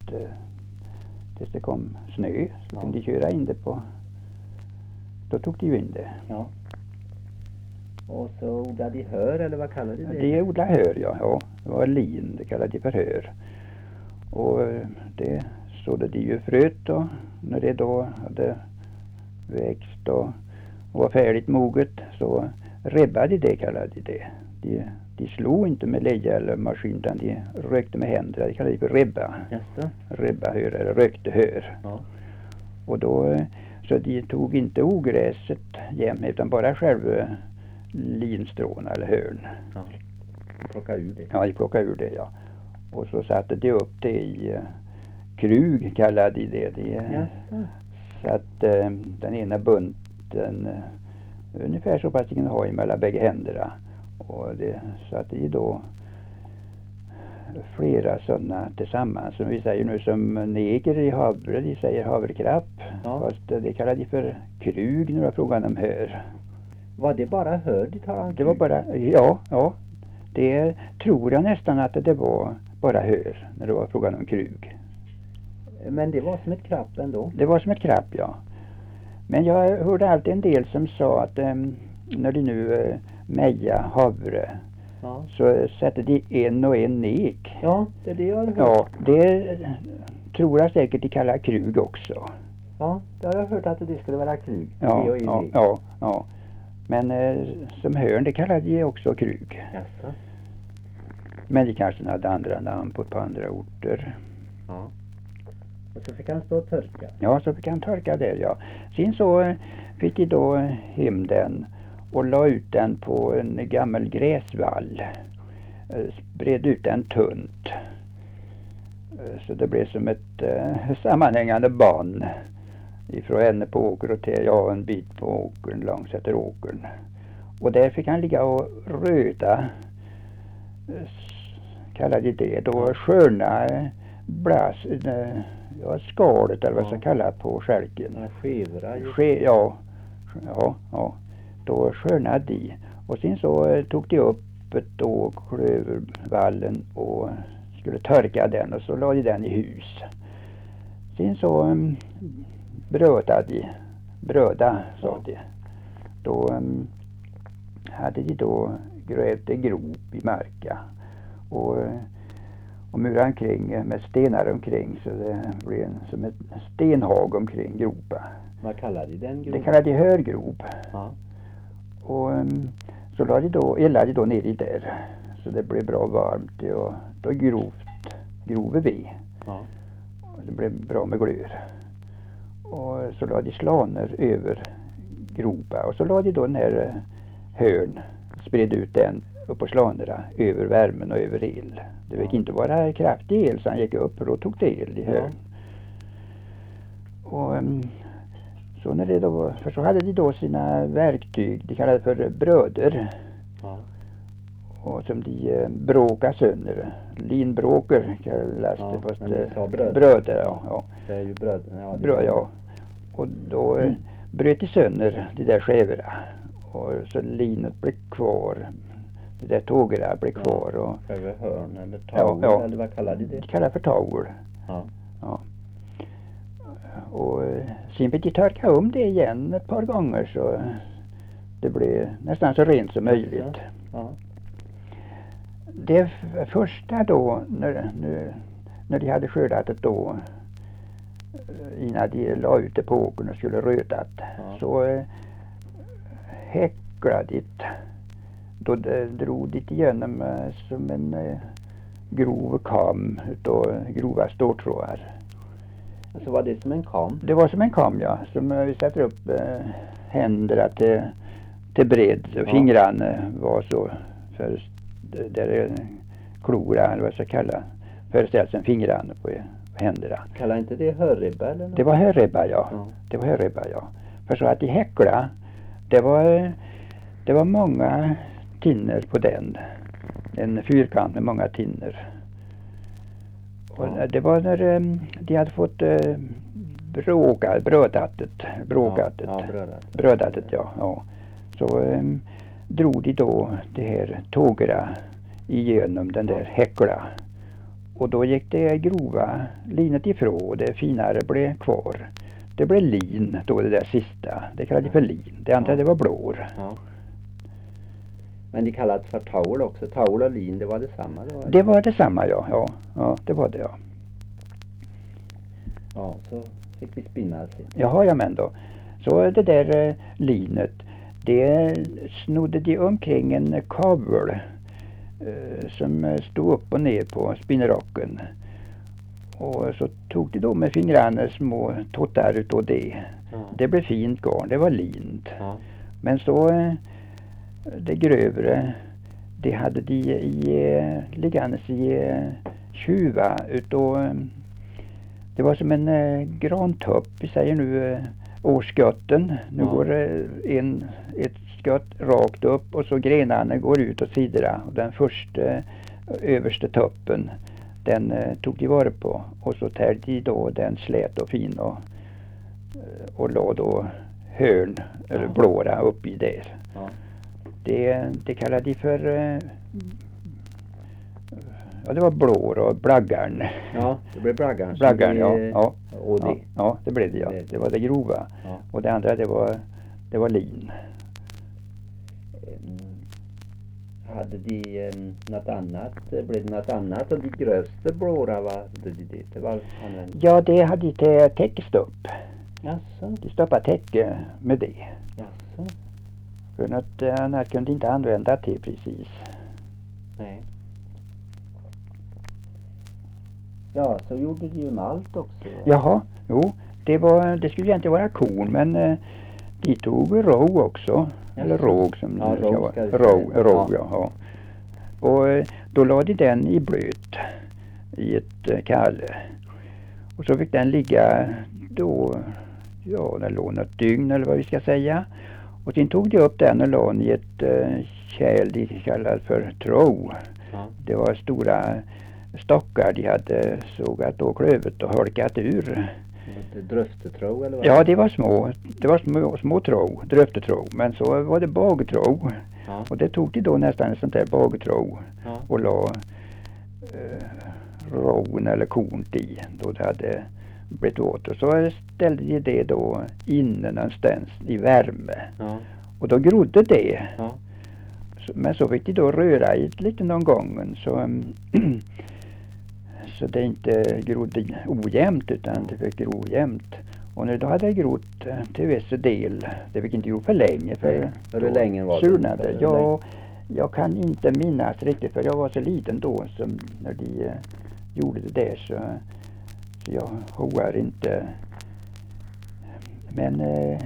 tills det kom snö. Så kunde de köra in det på. Då tog de ju in det. Ja. Och så odlade de hör, eller vad kallar de det? De odlade hör, ja. Det var lin, det kallade de för hör. Och det sådde de ju fröet då. När det då hade växt och var färdigt moget, så rebbade det, kallade de det. De slog inte med leja eller maskin, utan de rökte med händerna. Det kallade de för rebba. Jaså? Rebba hör, eller rökte hör. Ja. Och då, så de tog inte ogräset jämt, utan bara själva linstråna eller hörn. Ja. Plocka ur det. Ja, de plockade ur det, ja. Och så satte de upp det i krug, kallade de det. Jaså? Så att den ena bunten ungefär så pass de kunde ha emellan bägge händerna. Och det satte de då flera sådana tillsammans. Som vi säger nu som neger i havre, de säger havrekrapp. Ja. Fast det kallar de för krug när det var frågan om hör. Var det bara hör de tar an? Det var bara, ja. Det tror jag nästan att det var bara hör när det var frågan om krug. Men det var som ett krapp ändå? Det var som ett krapp, ja. Men jag hörde alltid en del som sa att när de nu meja havre, Ja. så sätter de en och en nek. Ja, det är det jag har hört. Ja, det tror jag säkert de kallar krug också. Ja, det har jag hört att det skulle vara krug. Ja. Men som hörn, det kallar de också krug. Jaså? Men de kanske hade andra namn på andra orter. Ja. Och så fick han stå och törka. Ja, så fick han torka där, ja. Sen så fick de då hem den och la ut den på en gammal gräsvall. Spred ut den tunt. Så det blev som ett sammanhängande ban ifrån henne på åker och till en bit på åkern, långs efter åkern. Och där fick han ligga och röda, kallade de det då, sköna skalet eller vad man ska kalla på skälken. Ja, skevra. Ja. Då skönade de. Och sen så tog de upp då klövervallen och skulle törka den, och så la de den i hus. Sen så bröda sa de. Då hade de då grävt en grop i marka och murar omkring med stenar omkring, så det blev som ett stenhag omkring gropa. Vad kallar de den gropen? Det kallade de hörgrop. Ja. Och så eldade de då ner i där, så det blev bra varmt, och då grove vi. Ja. Och det blev bra med glöd. Och så lade de slaner över gropa, och så lade de då den här hörn, spred ut den upp på slanerna över värmen och över el. Det fick inte vara kraftig el, så han gick upp och då tog det el i hörn. Och så när det då, för så hade de då sina verktyg, de kallade för bröder. Ja. Och som de bråkade sönder. Linbråker kallas det, fast bröder. Ja. Det är ju bröderna. Ja. Och då bröt de sönder de där skävorna. Och så linet blev kvar. Det där tågerna blev kvar. Och över hörn eller tagel, eller vad kallar de det? De kallar för tagel. Ja. Och sen fick de törka om det igen ett par gånger, så det blev nästan så rent som möjligt. Ja. Det första då, när de hade skördat det då, innan de la ut det på åkern och skulle röta, så häcklade de. Då drog de igenom som en grov kam utav grova ståltrådar. Så var det som en kam? Det var som en kam, ja. Som vi sätter upp händerna till bredd. Så fingrarna var så, för där klora, eller vad jag ska kalla, föreställs en fingrarna på händerna. Kallar inte det hörrebba eller något? Det var hörrebba, ja. Det var hörrebba, ja. För så att de häckla, det var många tinner på den. En fyrkant med många tinner. Och det var när de hade fått brödatet. Så drog de då det här tågera igenom den där häckla. Och då gick det grova linet ifrån och det finare blev kvar. Det blev lin då, det där sista. Det kallades för lin. Det andra det var blår. Ja. Men det kallades för taul också. Taul och lin, det var detsamma då? Eller? Det var detsamma, ja. Ja, det var det, ja. Ja, så fick vi spinna sig. Jaha, ja men då. Så det där linet, det snodde de omkring en kabel som stod upp och ner på spinnerocken. Och så tog de då med fingrarna små tottar utav det. Ja. Det blev fint garn, det var lint. Ja. Men så det grövre, det hade de liggandes i tjuva utav, det var som en grantopp, vi säger nu årskötten. Nu går ett skott rakt upp och så grenarna går ut åt sidorna. Och den första översta toppen, den tog de vara på. Och så tärde de då den slät och fin och la då hörn eller blåra upp i där. Ja. Det kallade de för ja, det var blår och blaggarn. Ja, det blev blaggarn. Blaggarn, ja. Och det. Ja, det blev det, ja. Det var det grova. Ja. Och det andra det var lin. Hade de något annat? Blev det något annat? Och de grövsta blåra var det var använt. Ja, det hade de till täckestopp. Jaså? De stoppade täcke med det. Jaså? För något annat kunde inte använda till precis. Nej. Ja, så gjorde de ju malt också. Jaha, jo. Det skulle egentligen vara korn, men de tog råg också. Jaså. Eller råg som Ja, det ska råg vara. ska det säga. Råg, ja. Och då lade de den i blöt i ett kalle. Och så fick den ligga då, ja, den låg något dygn eller vad vi ska säga. Och sen tog de upp den och la den i ett kärl de kallade för tro. Ja. Det var stora stockar de hade sågat och klövet och holkat ur. Dröftetro eller vad? Ja, det var små tro, dröftetro. Men så var det bagtro. Ja. Och det tog de då nästan ett sånt där bagtro och la rån eller korn i då det hade blivit åt. Och så ställde de det då inne någonstans i värme. Ja. Och då grodde det. Ja. Men så fick de då röra i lite någon gång så det inte grodde ojämnt utan det fick gro jämnt. Och nu då hade det grott till viss del. Det fick inte gro för länge. Hur länge var det? Surnade. Jag kan inte minnas riktigt för jag var så liten då som när de gjorde det där så jag hoar inte. Men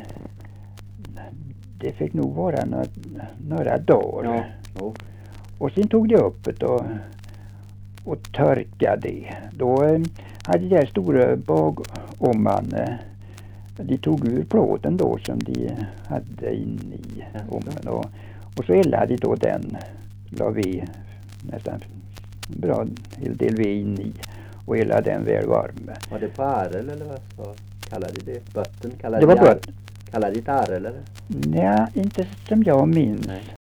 det fick nog vara några dagar. Ja. Jo. Och sen tog de upp det och törkade det. Då hade de där stora bagommarna, de tog ur plåten då som de hade in i ommen. Och så eldade de då den, la vi nästan bra hel del ved in i och eldade den väl varm. Var det på arel eller vad kallade de det? Bötten? Det var bött. Kallade de det arel eller? Nej, inte som jag minns. Nej.